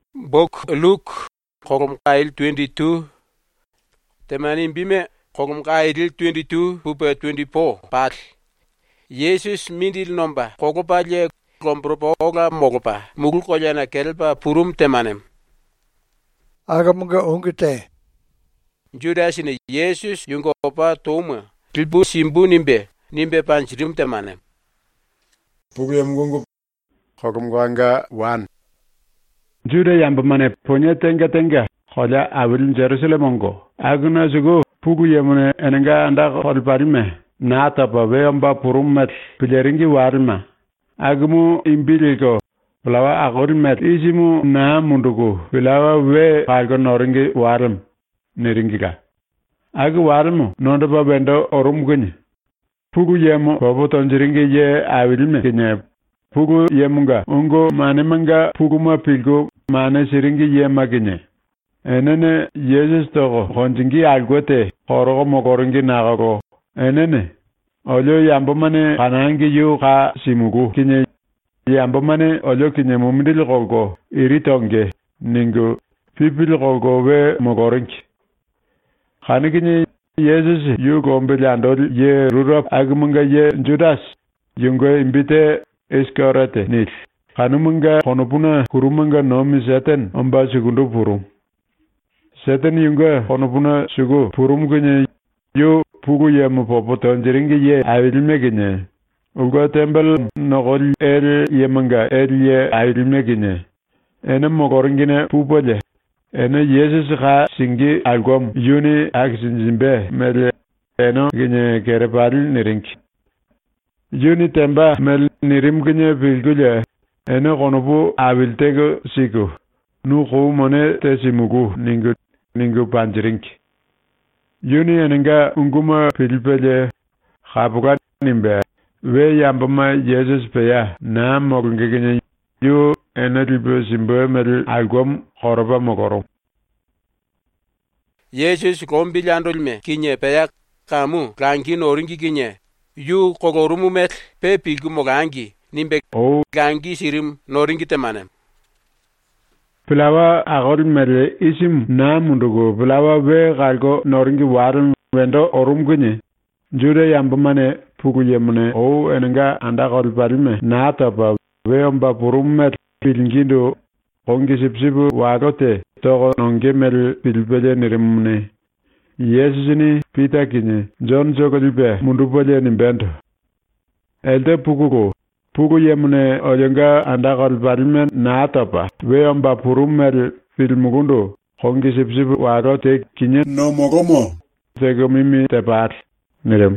Bok Luke Korum Kail 22 Temanin bime Korum Kail 22 Pupa 24 Pat Jesus mindil nomba Kokopa je Kompropa Oga Mokopa Mugul Koyana Kelpa Purum Temanem Agamunga ongite Judas ni Jesus Yungopa Toma Tilbu Simbu Nimbe Panchirim Temanem Pugu Mungu Kokum Gwanga 1 Juda yamba mane ponya tenga hoja awil Jerusalem ongo aguna zugo pugu yamune enanga anda hol parime na tapa we amba purumet pileringi warma agumu imbiligo lawa agormet isimu na mundugo lawa we palgo noringi waram neringiga agu warmu nondo babendo orum gunyi pugu yemo babo tonjiringi ye awilme kinye pugu yemunga ungo manemanga pugu ma pilgo mane siringi ye maginye enene Jesus togo honjingi algote horogo mogoringi nagago enene olyo yambo mane kanangi yu ka simugu kinye yambo mane olyo kinye mumdil gogo iritonge ningu pipil gogo we mogoringi khani kinye Jesus yu gombe landol ye rurop agmunga ye Judas yungo imbite Iskariote nil Hanumunga honopuna kurumanga nomi seten amba segundo purum. Seten yunga honopuna sugu purum genye yo pugu yemu popo tonjeringi ye avilme genye. Uga tembel nogol yemanga ye avilme genye. Ene mogoringine pupole. Ene Yesus ka singi algom yuni aksinzimbe mele eno genye kereparil nirinki. Yuni temba mel nirim genye vilgulye. Ene konopu aviltego siku. Nu kou mone te simugu ningu panjirinki. Yuni enenga unguma pilpele khabuka nimbe. We yambama Jesus peya na mogengenye yu ene ribe simbe mel algom khoroba mogorom. Jesus kombilandolme kinye peya kamu gangi noringi kinye. Yu kogorumu met pe pilgu mogangi. Nimbe gangi sirim noringi temanem. Pilawa agor mele isim na mundugo pilawa we galgo noringi warum wendo orum gunye. Jude yambamane pugu yemune enenga anda gol parime na tapa we omba purumet pilingindo kongi sipsibu wagote togo nonge mel pilpele nirimune. Yesusini pita kinye John Jogolibe mundupole nimbendo. Elde pugugo Pugu yemune ojenga andakol parime na tapa. We omba purumel filmugundo. Hongi sipsipu waro te kinye no mogomo. Tego mimi tepat. Nirem.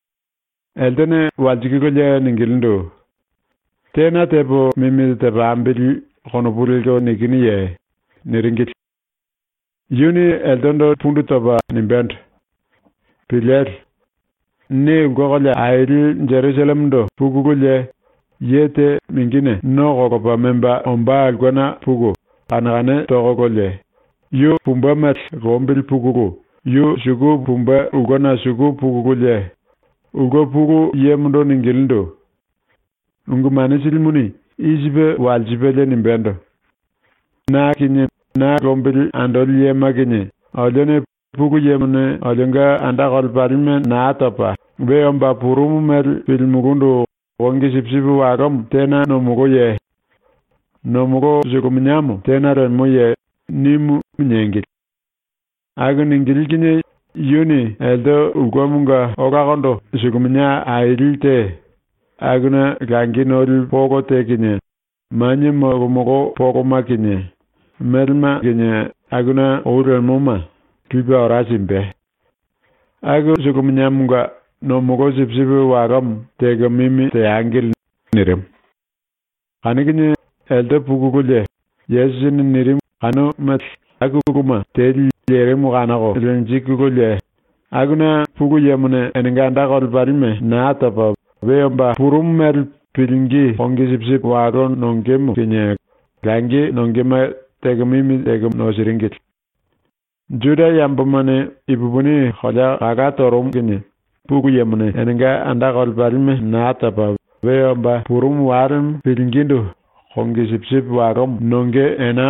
Eldene wajikiko ningilindo. Tena tepo mimi tepa ambili konopulito nikini ye. Niringit. Yuni eldondo pundu topa nimbent. Pilet. Ni ugogole aili Jerusalem do. Pugu gule. Yete mingine no gogopa memba omba algwana pugo anagane togogole yo pumba mat gombil pugugo yo sugu pumba ugona sugu pugugole ugo pugu yemdo ningilindo ungumane silmuni ijibe waljibele nimbendo na kinye na gombil andol yema kinye olene pugu yemne olenga andagol parime na atapa be omba purumu mel filmugundo Wangi sipsipu warom tena nomugo ye. Nomugo zukuminyamo tena renmo ye nimu mnyengil. Agu ningil kine yuni eldo ugomunga okakondo zukuminya ailte. Aguna gangi nol pogo te kine. Manye mogo pogo ma kine. Melma kine aguna ourenmoma. Kiba orasimbe. Agu zukuminyamunga no mugo sipsipu waram tega mimi te angil nirim. Kanikinye elde pugugule yesin nirim kanu mat aguguma te liremu kanako lenjikugule aguna pugu yemune enenganda kol parime na tapa weomba purum mel pilingi hongi sipsip waron nongemu kinye gangi nongema tega mimi tega no siringit. Juda yambamane ibubuni khoja kagatorum kinye Pugu yemune enenga andakol parime na tapa weomba purum warum pilingindo hongi sipsip warom nonge enam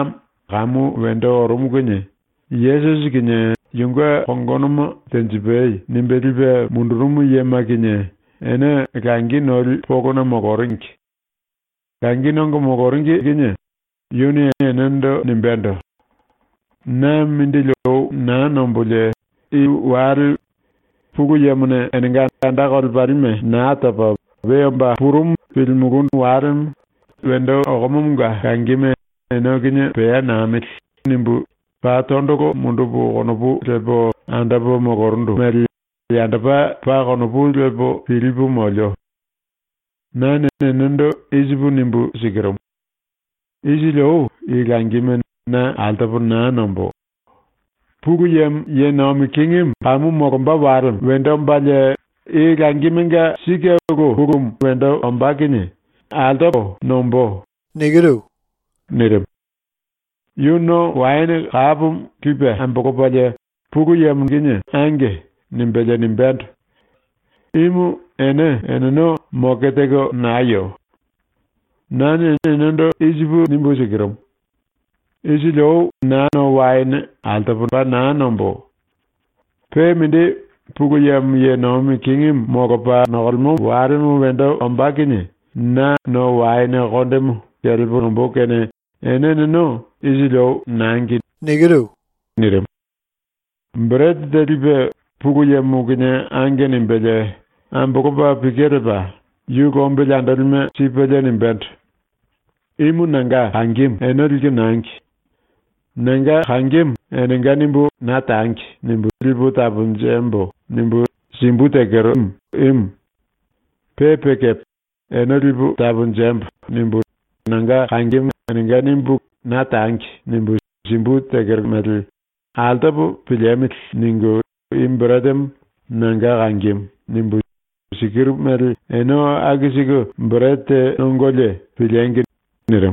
kamu wendo orum kunye. Yesus kinye yunga kongonoma tenjibei nimbelibe mundurumu yema kinye ene kangi nol pokona mogorinki. Kangi nongo mogorinki kinye yuni enendo nimbendo. Na mindilo na nombole I wal pugu yemune enenga ndakol barime na atapa weyomba purum filmugun warim wendo ogomunga kangime eno kinye peya namit nimbu pa tondoko mundubu konobu lebo andabo mogorundu meri yandaba pa konobu lebo filibu molyo na nenendo izibu nimbu sigirum izilo igangime na altabu na nombo pugu yem ye nomi kingim kamu mogomba warim wendo mbalye igangiminga sikego purum wendo ombakinye altabu nombo Nigiru. Nirem. Yuno waine kabum kipe ambokopaje pugu yem kinye ange nimbeje nimbend. Imu eneno moketego nayo. Nani enendo izibu nimbu sigirum. Izilo nano waine altapunba nanombo. Pe mindi pugu yem ye nomi kingim mokopa nokolmu warimu wendo ombakinye na no waine kondemu yelbu nombo kene eneno izilo nangi Nigiru. nirem. Mbred delibe pugu yemu kinye ange nimbeje ambokopa pikereba yuko mbele andalime sipeje nimbend. Imu nanga hangim enolike nangi. Nanga hangim enenga nimbu natangi nimbu libu tabunjembo nimbu simbu tegero pepekep enolibu tabunjembo nimbu nanga hangim enenga nimbu natangi nimbu simbu tegero medel altabu pilemit ningu imbradem nanga hangim nimbu sikir medel eno agisigo mbrete nongole pilengi nirem.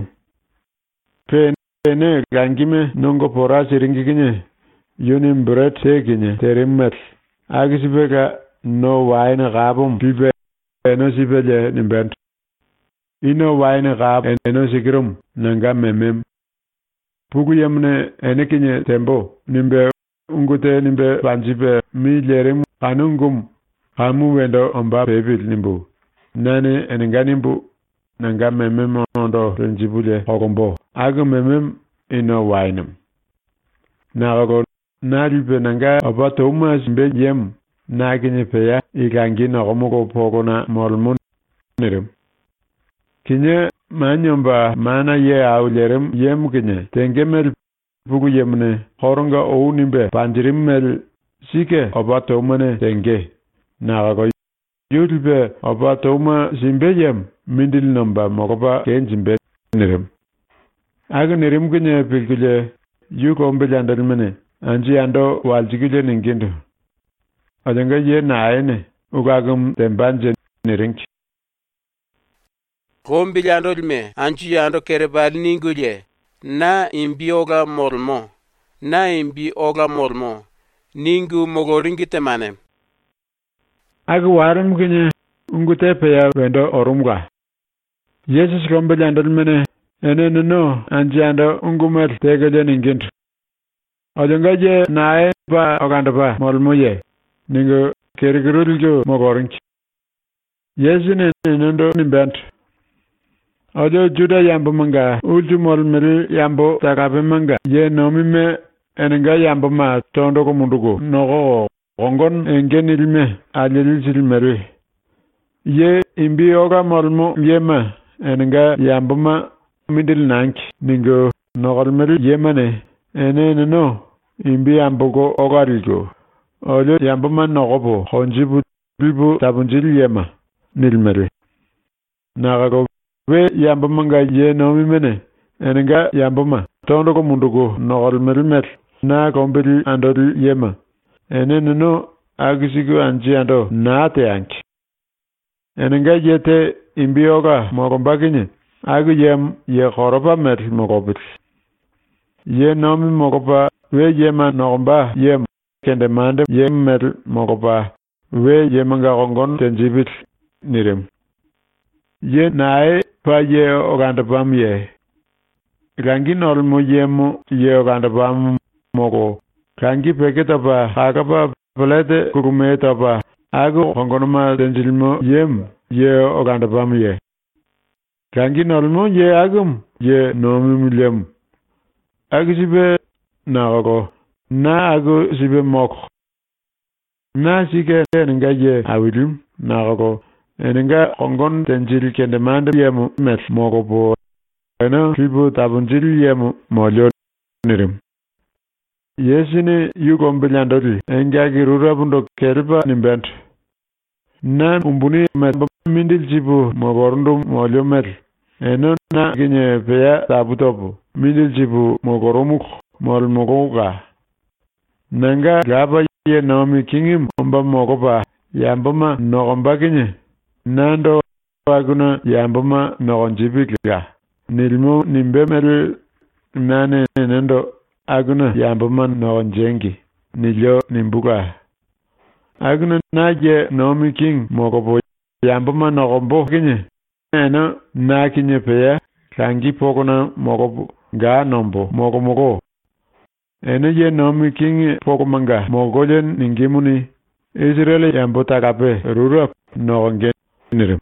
Ene gangime nongo pora siringi kinye yuni mbret se kinye terimmet agisibega no waine gabum pibe eno sibele nimbent ino waine gab eno sigirum nanga memem pugu yemne ene kinye tembo nimbe ungute nimbe banjibe mi lerim kanungum kamu wendo omba pebil nimbu nane enenga nimbu nanga memem ondo renjibule hogombo aga memem ino wainem nago naribe nanga obato umas mbe yem naginye peya igangi no gomugo pogona molmun nirem kinye manyomba mana ye awlerem yem kinye tengemel pugu yemne horonga ou nimbe pandirimel sike obato umane tenge nago yulbe obato uma simbe yem mindil nomba mogoba kenjimbe nirem aga nirem kinye pilkule yuko mbele andalmene anji ando waljigile ningindu adenga ye naene ugagum tembanje nirinki Gombi andolme anji ando kerebal ningulye na imbi oga mormo ningu mogoringi temane aga warum kinye ungute peya wendo orumga Yesus kombele andalmene eneno anji ando ungumel tegele ningindu adenga ye nae ba oganda molmoye ningu kerigiruljo mogorinki Yesu nendo nimbent Ojo juda yambo manga ulju molmeri yambo takabe manga ye nomime enenga yambo ma tondo ko mundugo nogo gongon engenilme alilsilmeri ye imbi oga molmo yema enenga yambo ma midil nanki ningo nogolmeri yemane eneno imbi yambo go ogarilgo ojo yambo ma nogobo honjibu bibu tabunjil yema nilmeri nagago we yamba manga ye nomi mene enenga yamba ma tondo ko mundugo nogol melmet na kombeli andori yema eneno agisigo anji ando naate anki enenga yete imbioga mogombakinye agu yem ye khoroba met mogobit ye nomi mogoba we yema nogomba yem kende mande yem met mogoba we yemanga gongon tenjibit nirem ye nae pa ye oganda bam ye Rangi nolmo yemo ye oganda bam mogo. Rangi peketa ba hakapa pelete kurumeta ba ago kongonoma denjilmo ye oganda bam ye. Rangi nolmo ye agum ye nomi milem. Ago sibe nago na ago sibe mok. Na sike nga ye awilim nago enenga kongon denjil kende mande yemo met mogo bo. Ena tribu tabunjil yemo molyo nirim. Yesine yukom bilandori enga girura bundo kelba nimbent. Na umbuni met mindil jibu mogorundu molyo met. Eno na ginye peya tabutopu mindil jibu mogoromuk mol mogoga. Nanga gaba ye naomi kingim omba mogoba yambama nogomba ginye. Nando aguna yambama nogonjibikga. Nilmo nimbemel nane nendo aguna yambama nogonjengi. Nilyo nimbuga. Aguna naje naomi king mogobo yambama nogombo ginye. Eno na kinye peya rangi pokona mogobo ga nombo mogo. Eno ye naomi king pokomanga mogojen ningimuni Israel yambo takape rurap nogongen nirim.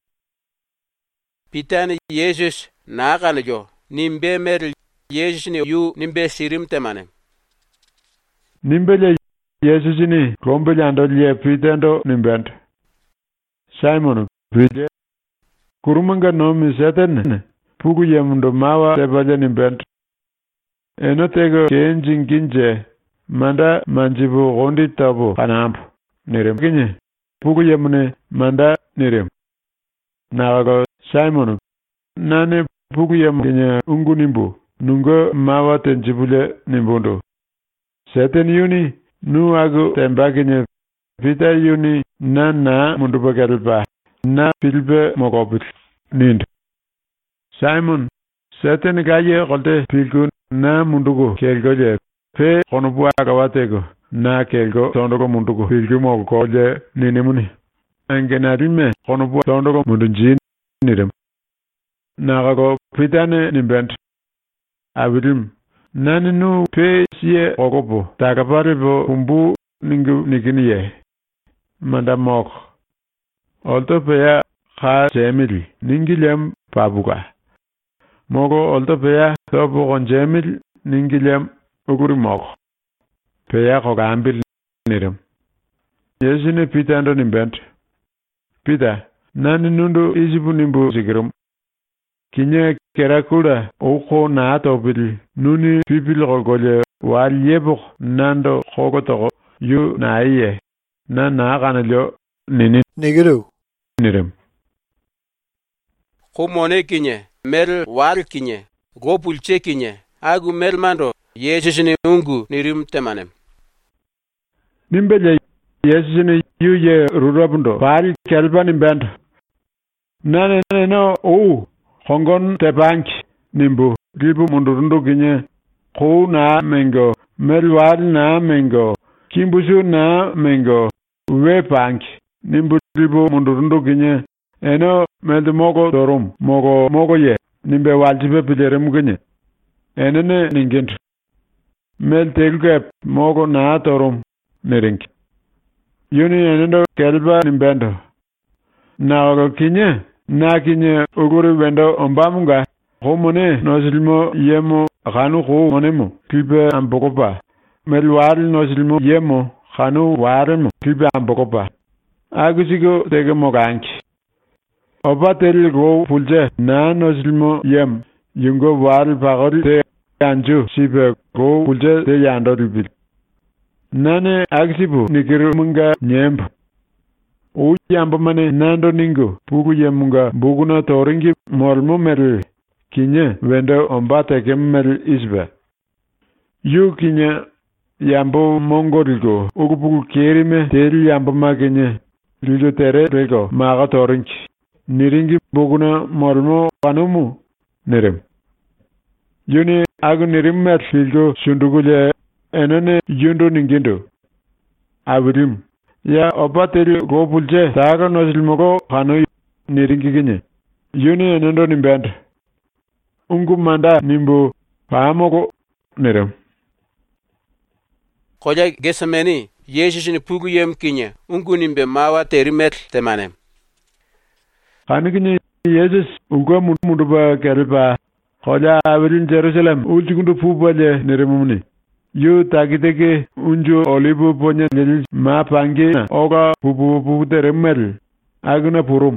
Pitani Jesus naakanajo nimbe meril Jesus ni yu nimbe sirim temane. Nimbele Jesus ni rombele andolye pitendo nimbent. Simon pide kurumanga nomi seten pugu yemundo mawa tebaje nimbent. Eno tego kenjin ginje manda manjibu gondi tabo kanampu nirim kinye pugu yemune manda nirim. Nago Simon nane pugu yemu kinye ungu nimbu nungo mawa tenjibule nimbundo. Seten yuni nu agu temba kinye pita yuni na munduba kelba na pilbe mogobit nind. Simon seten gaye kolte pilgun na mundugo kelgoje pe konobu agawatego na kelgo tondogo mundugo pilgu mogo koje ninimuni. Angenarime konobu tondogo mundunjin nirim. Nagago pitane nimbent. Awidim nani nu pe siye ogobo takaparibo kumbu ningu nikiniye. Manda mok. Olto peya kha jemil ningilem pabuga. Mogo olto peya tobo kon jemil ningilem uguri mok. Peya koga ambil nirim. Yesine pitando nimbent. Pita nani nundu isibu nimbu sikirum. Kinye kerakura uko na atopil nuni pipil golgole wal yebuk nando khogotogo yu na iye na kanalyo nini Nigiru. nirim. Kumone kinye mer wal kinye gopulche kinye agu melmando Jesus ni ungu nirim temane. Nimbele Yesu yu ye rurabundo pal kelba nimbent. Nane no Hongon tebank nimbu ribu mundurundu ginye ku na mengo melwal na mengo kimbusu na mengo we bank nimbu ribu mundurundu ginye eno meldu mogo torum mogo ye nimbe waljibe pilere muginye enene ningent mel telgep mogo na torum nerink yuni enendo kelba nimbendo na kinye na kinye uguri wendo ombamunga homone nosilmo yemo khanu khu monemo tibe ambokopa melwal nosilmo yemo khanu waremo tibe ambokopa agusigo tege moganki obatel go pulje na nosilmo yem yungo wal bagori te anju sibe go pulje te yando ribil nane agsibu nikiru munga nyemb Uyamba mane nando ningo pugu yemunga buguna toringi molmo meril kinye wendo ombate kemmel isbe. Yu kinye yambo mongorigo ugu pugu kerime teri yamba ma kinye lilo tere rego maga toringi niringi buguna molmo kanumu nirim. Yuni agu nirim mer filgo sundugule enone yundo ningindo. Awirim. Ya obateri go pulje saga nosilmogo khano niringi ginye yuni enendo nimbend ungu manda nimbo paamoko nerem. Koja Getsemani Yesus ni pugu yem kinya ungu nimbe mawa terimet temanem. Kanikinye Yesus ungu munduba kelba koja awilin Jerusalem ulchikundu pubaje neremumni. Yu takiteke unjo olibu ponya nil ma pange oga pupu teremel aguna purum.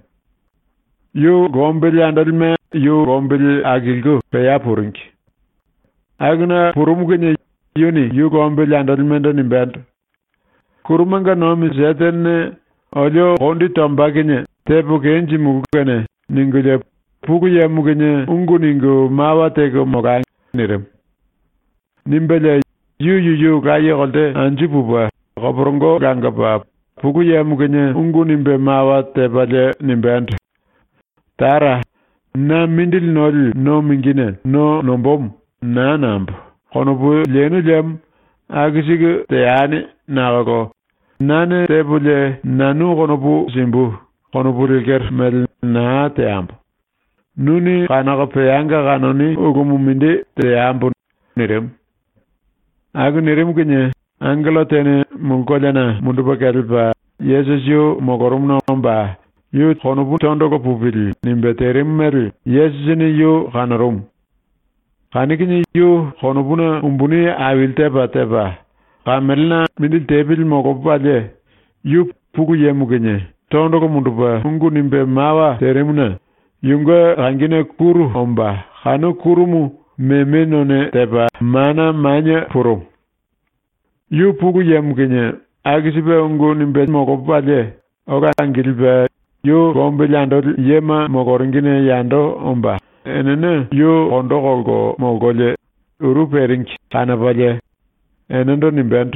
Yu gombel andalme yu gombel agilgo peya purinki. Aguna purum kenye yuni yu gombel andalme nimbend. Kurumanga nomi zeten olio gondi tomba kenye tepu kenji mugene ningule pugu ya mugene ungu ningu mawa teko moga nirem. Nimbele yu kaya kolte anji pupa koprongo gangapa pugu ya mugene ungu nimbe mawa tepaje nimbend. Tara na mindil nol no mingine no nombom na nambo. Kono pu lenu lem agisig teane nago. Nane tebule nanu kono pu simbu. Kono pu riker mel na teambo. Nuni kanaka peyanga kanoni ugumu mindi teambo nirem. Agu nirem kenye angelo tene mungkolana mundupa kelpa Yesus yu mokorum nomba. Yu kono pu tondo ko pupil nimbe terim meri Yesus ni yu kanarum. Kanikinye yu kono puna umbuni awil tepa. Kamelna mindil tebil mokopaje yu pugu yemu kenye tondo ko mundupa ungu nimbe mawa terimuna yunga rangine kuru omba kanu kurumu memenone tepa mana manya puro yu pugu yemu kenye agisibe ungu nimbe mokopaje oga angilbe yu gombe yando yema mokoringine yando omba enene yu kondo kolgo mogole uru perinki kanapaje enendo nimbend.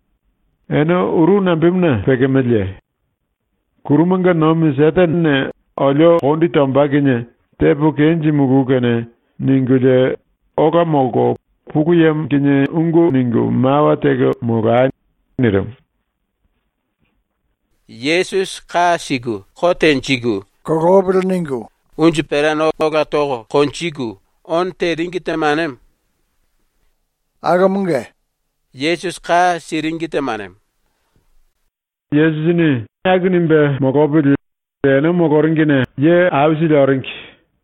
Eno uru nambimna pekemelye. Kurumanga nomi seten olio kondi tomba kenye tepu kenji mugu kene ningule oka mogo pugu yem kenye ungu ningu mawa teke muga nirem. Yesus ka sigu koten chigu Kogobel ningu. unju perano oga togo konchigu on te ringite manem. Agamunge. Yesus ka siringite manem. Yesus ni agunimbe mogobili ene mogoringine ye awsile orinki.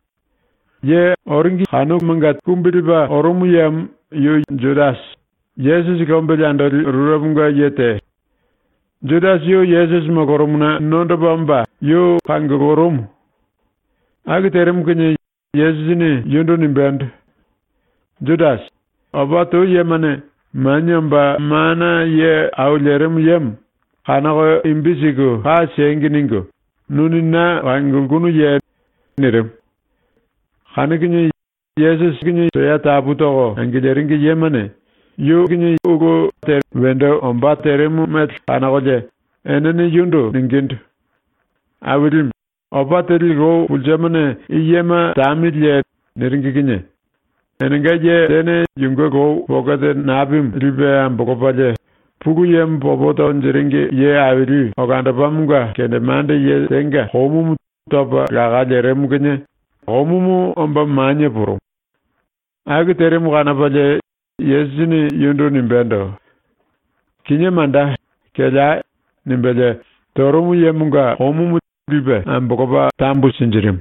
Ye orinki hanu mangat kumbiliba orumu yem yu Judas. Yesus kombili andori rurabunga yete. Judas yu Yesus mogorumuna nondo bamba yu kangorum. Agiterim kenye Yesus ni yundo nimbend. Judas obato yemane manyamba mana ye aulerem yem kanako imbisigo ha senginingo nunina wangungunu ye nirem kanikinye Yesus kinye soya tabutogo angileringi yemane yu kinye ugo ter wendo omba teremu met kanako je enene yundo ningindu awilim oba terigo uljamane iyema tamidye niringi kinye enengaje tene yungo go bogate nabim ribe ambokopaje pugu yem boboto njiringi ye awiri oganda pamunga kende mande ye tenga homumu topa gagaje remugenye homumu omba manye puro agi teremu kanapaje Yesini yundo nimbendo kinye manda keja nimbeje torumu yemunga homumu ribe ambokopa tambu sinjirim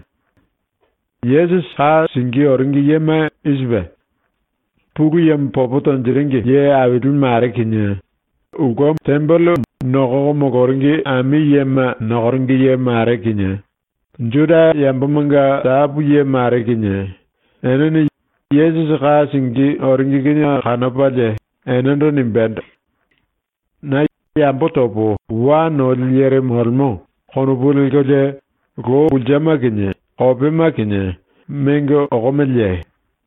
Yesus ha singi oringi yema isbe. Pugu yem popoton jiringi ye awidun mare kinye. Ugom tembelo nogo mogoringi ami yema nogoringi ye mare kinye. Juda yambamanga tabu ye mare kinye. Eneni Yesus ha singi oringi kinye kanapaje enendo nimbenda. Na yambotopo wa no liyere molmo konubulil koje go uljama kinye. Obema kinye mengo ogomelye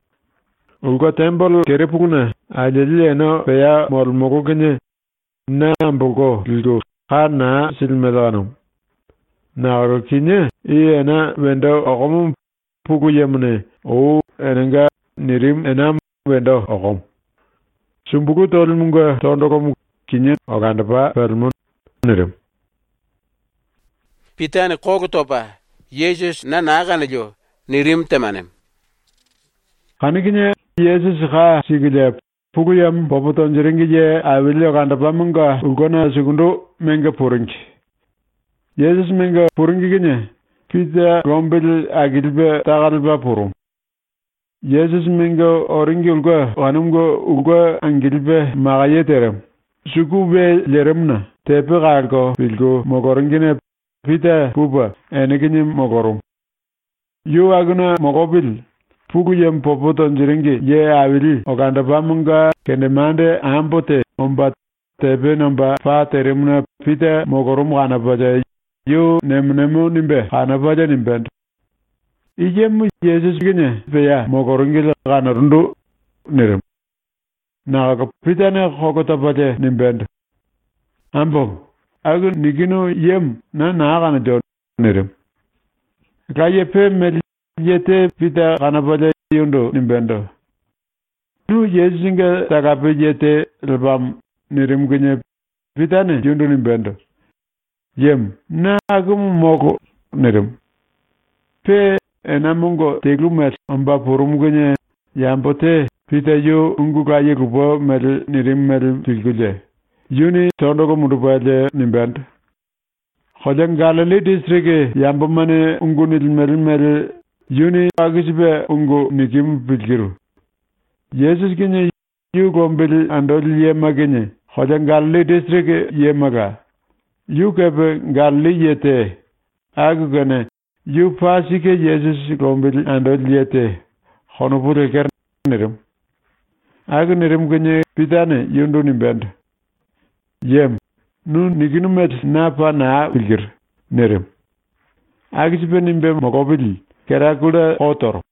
ugo tembol kerepuguna ajeli no peya molmogo kinye na ambogo lido kana silmedano na kinye iena wendo ogom pugu yemne o enenga nirim enam wendo ogom sumbugu tolmunga tondogom kinye oganda pa permon nirim pitane kogotopa Yesus na nagana jo nirim temanem. Kanikinye Yesus ka sigile puguyam boboton jiringiye awilyo kandapamunga ugona segundo menga puringi. Yesus menga puringi kinye pita gombil agilbe tagalba purum. Yesus menga oringi ulga angilbe magaye terem. Sukube leremna tepe galgo bilgo mogoringine pita puba enekinye mogorum. Yu aguna mogobil puguyam popoton jiringi ye awili oganda pamunga kendemande ambote omba tepe namba pa teremna pita mogorum gana baja yu nemnemu nimbe gana baja nimbend. Ijemu Yesus kinye peya mogoringila gana rundu nirem. Naga pita ne khogota baja nimbend. Ambom agu nigino yem na gana jo nirem. Kaye pe meli yete pita kanapale yundo nimbendo. Nu Yesinga takape yete lebam nirim kenye pita ne yundo nimbendo. Yem na agum moko nirim. Pe enamungo teglumet amba purum kenye yambote pita yu ungu kaye kubo mel nirim mel pilgule. Yuni tondoko mudupale nimbendo. Khojan Galilee district yambamane ungu nilmel yuni agisibe ungu nikim bilgiru. Yesus kinye yu gombil andol yema kinye khojan Galilee district yemaga. Yu kebe Galilee yete agu gane yu pasike Yesus gombil andol yete khonopure ker nirim. Agu nirim kinye pitane yundu nimbend. Yem nu niginumet napa na bilgir nirim. Agisibe nimbe mogobili kerakuda otor.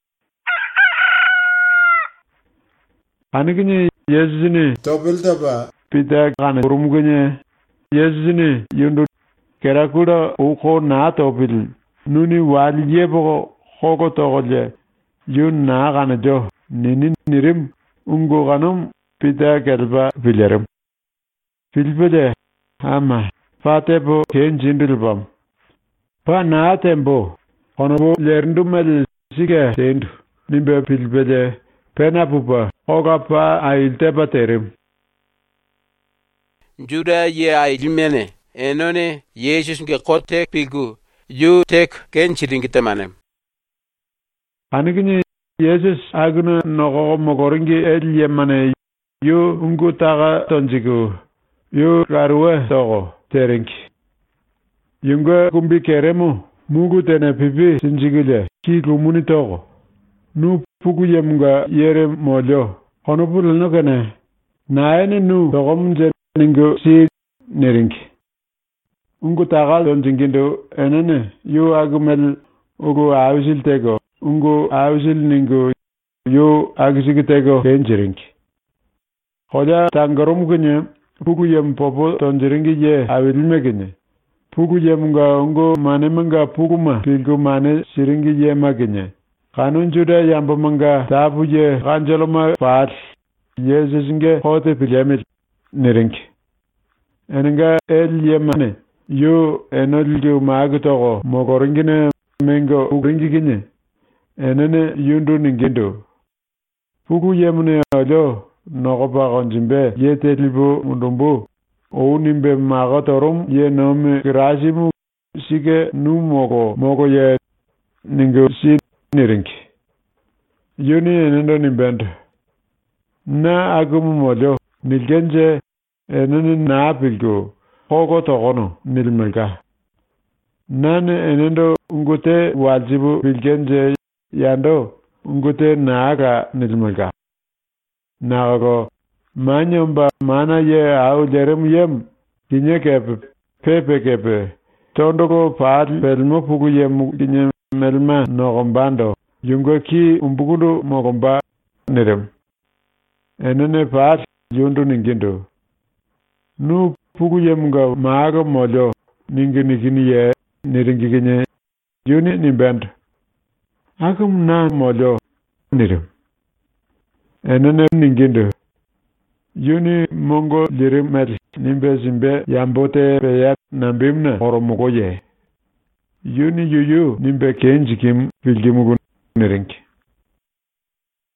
Anikinye Yesusini Tobildaba pita kana urumgunye Yesusini yundu kerakuda uko na tobil nuni walye boko khoko togolye yun na kana jo nini nirim ungu kanum pita kelba bilerim. Filbede ama fatebo kenjindilbam. Pa na tembo honobo lerndumel sige tendu nimbe pilbede penapupa oga pa ailteba terim. Juda ye ailmene enone Yesus nge kotek pilgu yu tek kenchiringitemanem. Anikinye Yesus aguna nogo mogoringi elyemane yu ungu taga tonjigu yu garwe togo terinki. Yunga kumbi keremu mugu tene pipi sinjigile ki lumuni togo. Nu pugu yemunga yere molyo. Honopul no kene. Naene nu togom jeningo si nerinki. Ungu tagal donjingindo enene yu agumel ugu ausil tego. Ungu ausil ningo yu agisigi tego kenjirinki. Hoja tangarum kunye pugu yem popo tonjiringi ye awilme kunye. Pugu yemunga ungu manemunga puguma pilgu mane siringi ye maginye. Kanun juda yambamanga tabu ye kanjaloma faat Yesus nge hote pilyamit nirinki. Enenga el ye mane yu enolgu maagitogo mogoringine mengo uringi kinye. Enene yundu ningindo. Pugu yemune ojo nogopa konjimbe ye telibu mundumbu. O nimbe magotorum ye nome kirasimu sige nu mogo ye ningo si nirinki. Yuni enendo nimbendo. Na agumu mojo nilgenje enene na pilgo hogo togono nilmelga. Nane enendo ungute wajibu bilgenje yando ungute naaga nilmelga. Naago manyomba mana ye au jerem yem kinye kepe pepe kepe tondoko paat pelmo pugu yem kinye melma nogombando yungo ki umbugudu mogomba nirem enene paat yundu ningindo nu pugu yemga maaga mojo ningi ye niringi kinye yuni nimbend akum na mojo nirem enene ningindo yuni mongo lirim met nimbe zimbe yambote peyat nambimna oromugo ye. Yuni yuyu nimbe kenjikim bilgimugun nirinki.